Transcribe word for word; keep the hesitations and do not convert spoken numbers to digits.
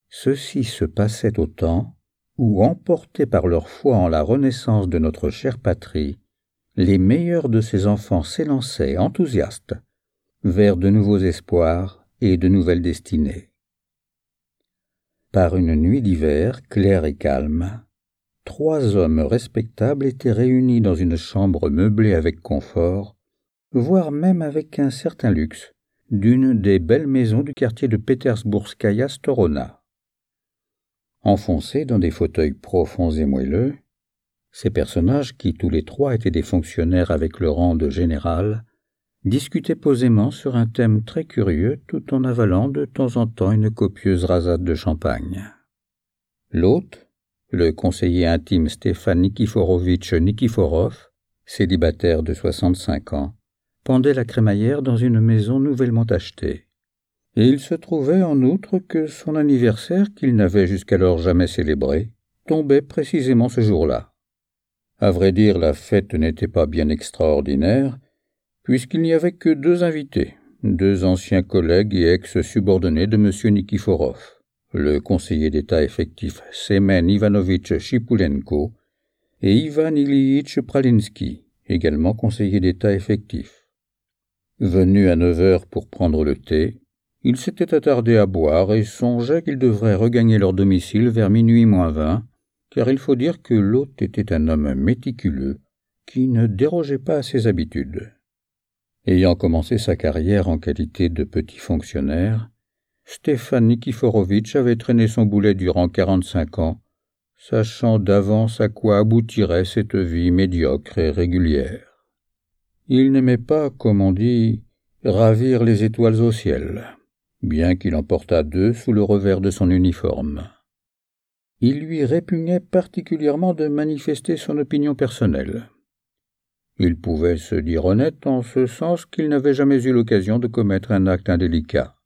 Ceci se passait au temps où, emportés par leur foi en la renaissance de notre chère patrie, les meilleurs de ces enfants s'élançaient, enthousiastes, vers de nouveaux espoirs et de nouvelles destinées. Par une nuit d'hiver claire et calme, trois hommes respectables étaient réunis dans une chambre meublée avec confort, voire même avec un certain luxe, d'une des belles maisons du quartier de Petersburgskaya Storona. Enfoncés dans des fauteuils profonds et moelleux, ces personnages, qui tous les trois étaient des fonctionnaires avec le rang de général, discutaient posément sur un thème très curieux tout en avalant de temps en temps une copieuse rasade de champagne. L'hôte, le conseiller intime Stéphane Nikiforovitch Nikiforov, célibataire de soixante-cinq ans, pendait la crémaillère dans une maison nouvellement achetée. Et il se trouvait en outre que son anniversaire, qu'il n'avait jusqu'alors jamais célébré, tombait précisément ce jour-là. À vrai dire, la fête n'était pas bien extraordinaire, puisqu'il n'y avait que deux invités, deux anciens collègues et ex-subordonnés de M. Nikiforov, le conseiller d'État effectif Semen Ivanovitch Chipulenko et Ivan Ilyitch Pralinsky, également conseiller d'État effectif. Venu à neuf heures pour prendre le thé, ils s'étaient attardés à boire et songeaient qu'ils devraient regagner leur domicile vers minuit moins vingt, car il faut dire que l'hôte était un homme méticuleux qui ne dérogeait pas à ses habitudes. Ayant commencé sa carrière en qualité de petit fonctionnaire, Stéphane Nikiforovitch avait traîné son boulet durant quarante-cinq ans, sachant d'avance à quoi aboutirait cette vie médiocre et régulière. Il n'aimait pas, comme on dit, ravir les étoiles au ciel, bien qu'il en portât deux sous le revers de son uniforme. Il lui répugnait particulièrement de manifester son opinion personnelle. Il pouvait se dire honnête en ce sens qu'il n'avait jamais eu l'occasion de commettre un acte indélicat.